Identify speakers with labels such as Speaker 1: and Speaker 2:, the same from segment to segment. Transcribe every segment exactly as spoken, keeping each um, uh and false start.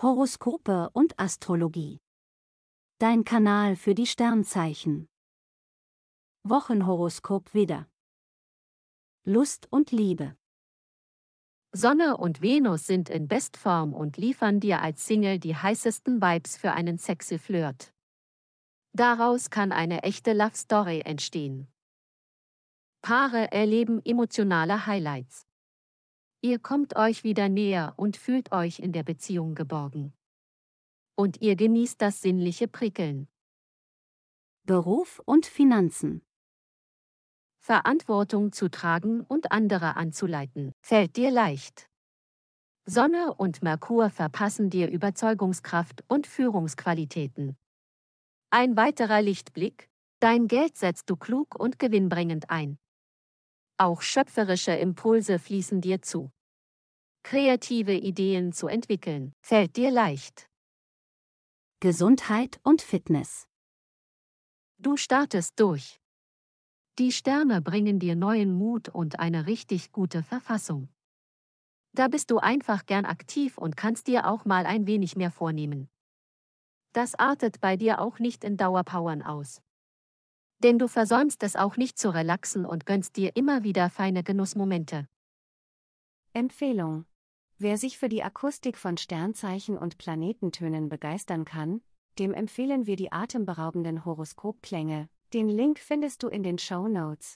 Speaker 1: Horoskope und Astrologie. Dein Kanal für die Sternzeichen. Wochenhoroskop Widder. Lust und Liebe.
Speaker 2: Sonne und Venus sind in Bestform und liefern dir als Single die heißesten Vibes für einen sexy Flirt. Daraus kann eine echte Love Story entstehen. Paare erleben emotionale Highlights. Ihr kommt euch wieder näher und fühlt euch in der Beziehung geborgen. Und ihr genießt das sinnliche Prickeln.
Speaker 1: Beruf und Finanzen.
Speaker 2: Verantwortung zu tragen und andere anzuleiten, fällt dir leicht. Sonne und Merkur verpassen dir Überzeugungskraft und Führungsqualitäten. Ein weiterer Lichtblick: Dein Geld setzt du klug und gewinnbringend ein. Auch schöpferische Impulse fließen dir zu. Kreative Ideen zu entwickeln, fällt dir leicht.
Speaker 1: Gesundheit und Fitness.
Speaker 2: Du startest durch. Die Sterne bringen dir neuen Mut und eine richtig gute Verfassung. Da bist du einfach gern aktiv und kannst dir auch mal ein wenig mehr vornehmen. Das artet bei dir auch nicht in Dauerpowern aus. Denn du versäumst es auch nicht zu relaxen und gönnst dir immer wieder feine Genussmomente.
Speaker 3: Empfehlung: Wer sich für die Akustik von Sternzeichen und Planetentönen begeistern kann, dem empfehlen wir die atemberaubenden Horoskopklänge. Den Link findest du in den Shownotes.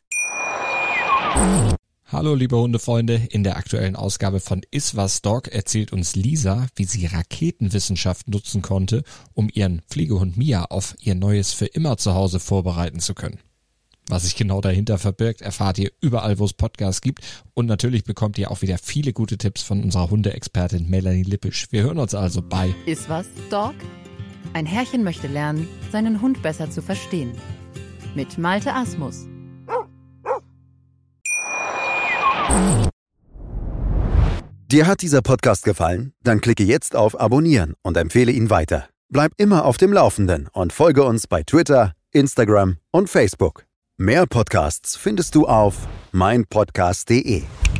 Speaker 4: Hallo liebe Hundefreunde, in der aktuellen Ausgabe von Iswas Dog erzählt uns Lisa, wie sie Raketenwissenschaft nutzen konnte, um ihren Pflegehund Mia auf ihr neues für immer Zuhause vorbereiten zu können. Was sich genau dahinter verbirgt, erfahrt ihr überall, wo es Podcasts gibt, und natürlich bekommt ihr auch wieder viele gute Tipps von unserer Hundeexpertin Melanie Lippisch. Wir hören uns also bei
Speaker 5: Iswas Dog? Ein Herrchen möchte lernen, seinen Hund besser zu verstehen. Mit Malte Asmus.
Speaker 6: Dir hat dieser Podcast gefallen? Dann klicke jetzt auf Abonnieren und empfehle ihn weiter. Bleib immer auf dem Laufenden und folge uns bei Twitter, Instagram und Facebook. Mehr Podcasts findest du auf meinpodcast punkt de.